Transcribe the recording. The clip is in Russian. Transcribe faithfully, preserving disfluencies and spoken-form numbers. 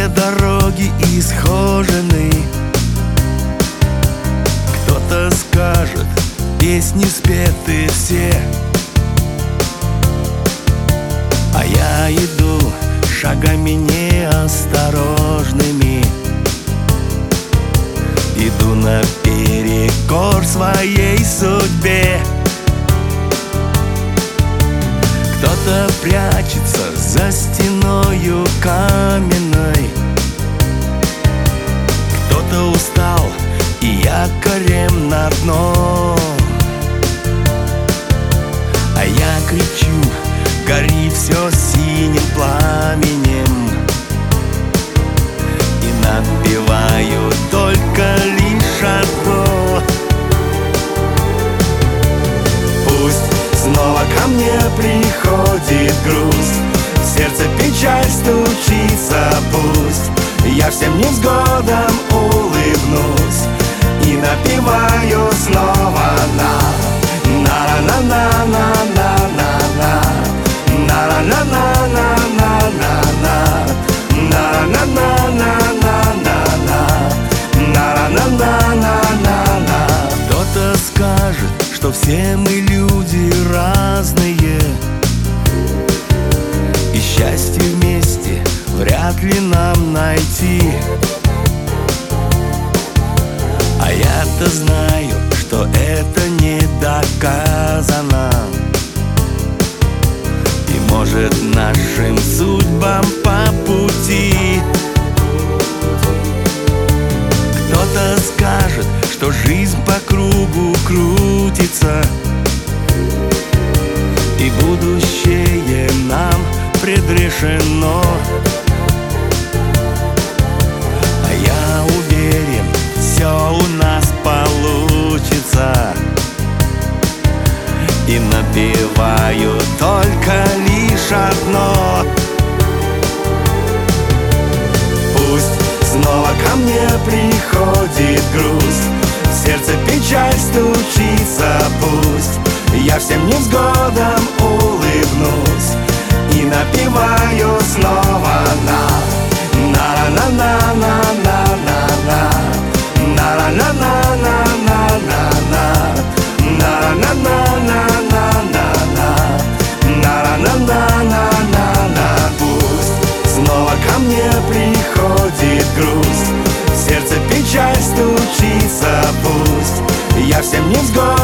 Все дороги исхожены. Кто-то скажет, песни спеты все, а я иду шагами неосторожными. Иду наперекор своей судьбе. Кто-то прячется за стеною каменной, кто-то устал и якорем на дно. А я кричу: гори все синим пламенем, и напеваю только лишь одно: пусть снова ко мне приходит грусть, в сердце печаль стучится, пусть я всем невзгодам улыбнусь и напеваю снова на на на на на на на на на на на на на на на на на. Кто-то скажет, что все мы люди разные, и счастье вместе вряд ли нам найти. А я-то знаю, что это не доказано, и может нашим судьбам по пути. Кто-то скажет, что жизнь по кругу крутится, и будущее нам предрешено. А я уверен, все у нас получится, и напеваю только лишь одно: пусть снова ко мне приходит грусть, в сердце печаль стучится, пусть я всем невзгодам улыбнусь и напеваю снова на на на на на на на на на на на на на на на на. Пусть снова ко мне приходит грусть, в сердце печаль стучится, пусть я всем невзгодам